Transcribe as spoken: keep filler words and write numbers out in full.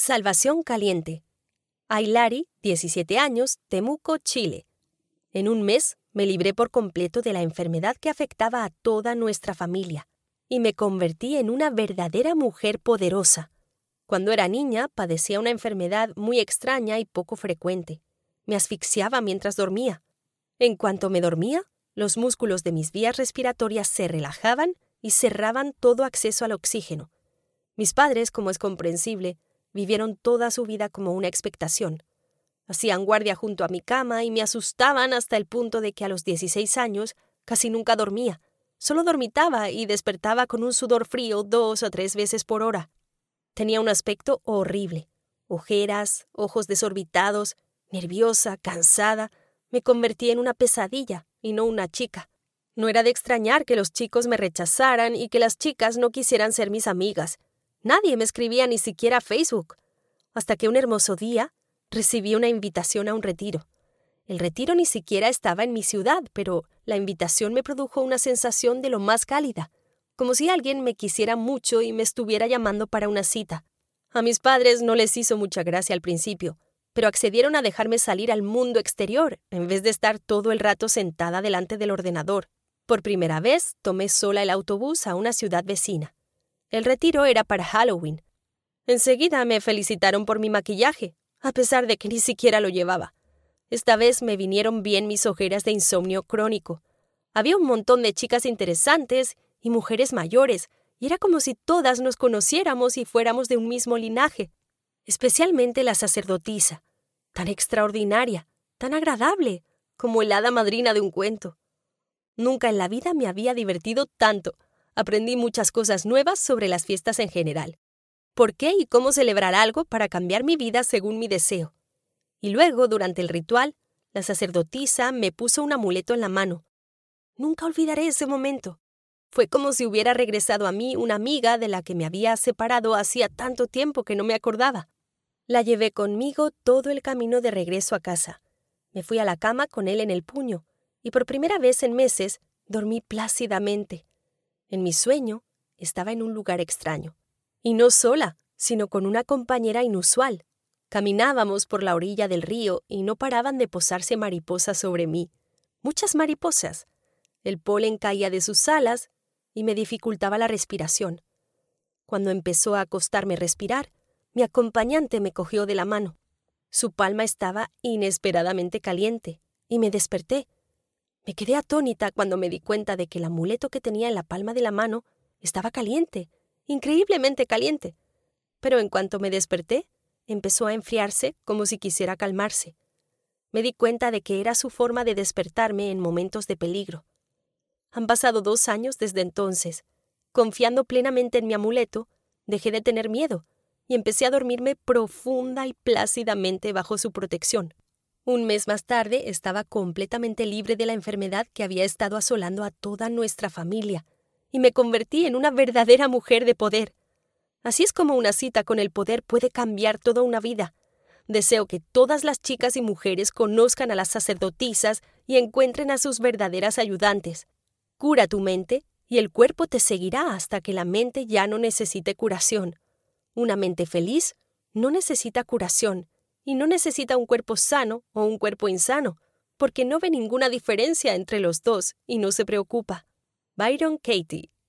Salvación caliente. Ailari, diecisiete años, Temuco, Chile. En un mes me libré por completo de la enfermedad que afectaba a toda nuestra familia y me convertí en una verdadera mujer poderosa. Cuando era niña padecía una enfermedad muy extraña y poco frecuente. Me asfixiaba mientras dormía. En cuanto me dormía, los músculos de mis vías respiratorias se relajaban y cerraban todo acceso al oxígeno. Mis padres, como es comprensible, vivieron toda su vida como una expectación. Hacían guardia junto a mi cama y me asustaban hasta el punto de que a los dieciséis años casi nunca dormía. Solo dormitaba y despertaba con un sudor frío dos o tres veces por hora. Tenía un aspecto horrible. Ojeras, ojos desorbitados, nerviosa, cansada. Me convertí en una pesadilla y no una chica. No era de extrañar que los chicos me rechazaran y que las chicas no quisieran ser mis amigas. Nadie me escribía ni siquiera a Facebook. Hasta que un hermoso día recibí una invitación a un retiro. El retiro ni siquiera estaba en mi ciudad, pero la invitación me produjo una sensación de lo más cálida, como si alguien me quisiera mucho y me estuviera llamando para una cita. A mis padres no les hizo mucha gracia al principio, pero accedieron a dejarme salir al mundo exterior, en vez de estar todo el rato sentada delante del ordenador. Por primera vez, tomé sola el autobús a una ciudad vecina. El retiro era para Halloween. Enseguida me felicitaron por mi maquillaje, a pesar de que ni siquiera lo llevaba. Esta vez me vinieron bien mis ojeras de insomnio crónico. Había un montón de chicas interesantes y mujeres mayores, y era como si todas nos conociéramos y fuéramos de un mismo linaje. Especialmente la sacerdotisa, tan extraordinaria, tan agradable, como el hada madrina de un cuento. Nunca en la vida me había divertido tanto. Aprendí muchas cosas nuevas sobre las fiestas en general. ¿Por qué y cómo celebrar algo para cambiar mi vida según mi deseo? Y luego, durante el ritual, la sacerdotisa me puso un amuleto en la mano. Nunca olvidaré ese momento. Fue como si hubiera regresado a mí una amiga de la que me había separado hacía tanto tiempo que no me acordaba. La llevé conmigo todo el camino de regreso a casa. Me fui a la cama con él en el puño, y por primera vez en meses dormí plácidamente. En mi sueño estaba en un lugar extraño. Y no sola, sino con una compañera inusual. Caminábamos por la orilla del río y no paraban de posarse mariposas sobre mí. Muchas mariposas. El polen caía de sus alas y me dificultaba la respiración. Cuando empezó a costarme respirar, mi acompañante me cogió de la mano. Su palma estaba inesperadamente caliente y me desperté. Me quedé atónita cuando me di cuenta de que el amuleto que tenía en la palma de la mano estaba caliente, increíblemente caliente. Pero en cuanto me desperté, empezó a enfriarse como si quisiera calmarse. Me di cuenta de que era su forma de despertarme en momentos de peligro. Han pasado dos años desde entonces. Confiando plenamente en mi amuleto, dejé de tener miedo y empecé a dormirme profunda y plácidamente bajo su protección. Un mes más tarde estaba completamente libre de la enfermedad que había estado asolando a toda nuestra familia y me convertí en una verdadera mujer de poder. Así es como una cita con el poder puede cambiar toda una vida. Deseo que todas las chicas y mujeres conozcan a las sacerdotisas y encuentren a sus verdaderas ayudantes. Cura tu mente y el cuerpo te seguirá hasta que la mente ya no necesite curación. Una mente feliz no necesita curación y no necesita un cuerpo sano o un cuerpo insano, porque no ve ninguna diferencia entre los dos y no se preocupa. Byron Katie.